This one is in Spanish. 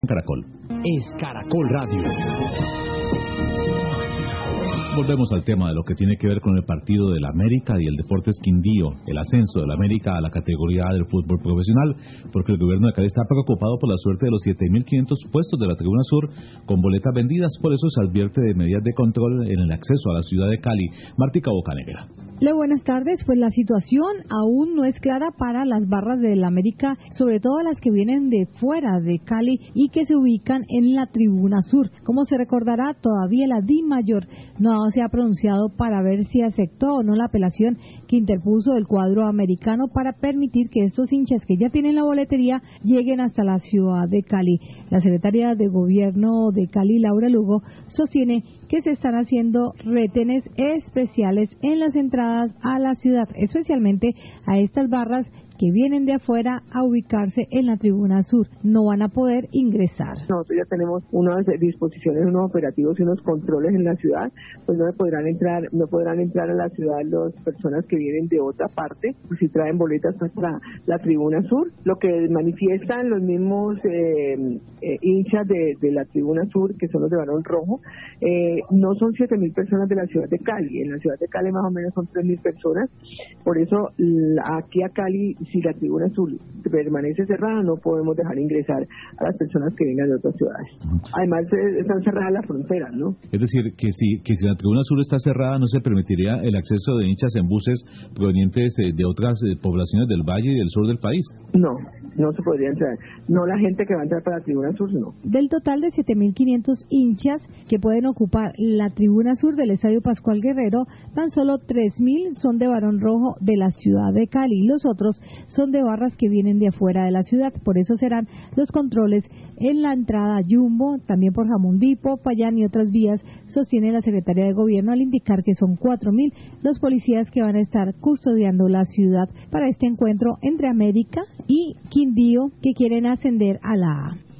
Caracol. Es Caracol Radio. Volvemos al tema de lo que tiene que ver con el partido del América y el Deportes Quindío, el ascenso del América a la categoría del fútbol profesional, porque el gobierno de Cali está preocupado por la suerte de los 7.500 puestos de la Tribuna Sur con boletas vendidas. Por eso se advierte de medidas de control en el acceso a la ciudad de Cali. Martica Bocanegra. Buenas tardes. Pues la situación aún no es clara para las barras del América, sobre todo las que vienen de fuera de Cali y que se ubican en la Tribuna Sur. Como se recordará, todavía la DIMAYOR no se ha pronunciado para ver si aceptó o no la apelación que interpuso el cuadro americano para permitir que estos hinchas que ya tienen la boletería lleguen hasta la ciudad de Cali. La secretaria de Gobierno de Cali, Laura Lugo, sostiene que se están haciendo retenes especiales en las entradas a la ciudad, especialmente a estas barras que vienen de afuera a ubicarse en la Tribuna Sur. No van a poder ingresar. Nosotros ya tenemos unas disposiciones, unos operativos y unos controles en la ciudad, pues no podrán entrar a la ciudad las personas que vienen de otra parte, pues si traen boletas para la Tribuna Sur. Lo que manifiestan los mismos hinchas de la Tribuna Sur, que son los de Barón Rojo, no son 7.000 personas de la ciudad de Cali. En la ciudad de Cali más o menos son 3.000 personas. Por eso aquí a Cali, si la Tribuna Sur permanece cerrada, no podemos dejar ingresar a las personas que vengan de otras ciudades. Además, están cerradas las fronteras, ¿no? Es decir, que si la Tribuna Sur está cerrada, no se permitiría el acceso de hinchas en buses provenientes de otras poblaciones del valle y del sur del país. No se podría entrar. No la gente que va a entrar para la Tribuna Sur, no. Del total de 7.500 hinchas que pueden ocupar la Tribuna Sur del Estadio Pascual Guerrero, tan solo 3.000 son de Barón Rojo de la ciudad de Cali. Los otros son de barras que vienen de afuera de la ciudad. Por eso serán los controles en la entrada a Jumbo, también por Jamundí, Popayán y otras vías, sostiene la Secretaría de Gobierno al indicar que son 4.000 los policías que van a estar custodiando la ciudad para este encuentro entre América y Quindío, que quieren ascender a la A.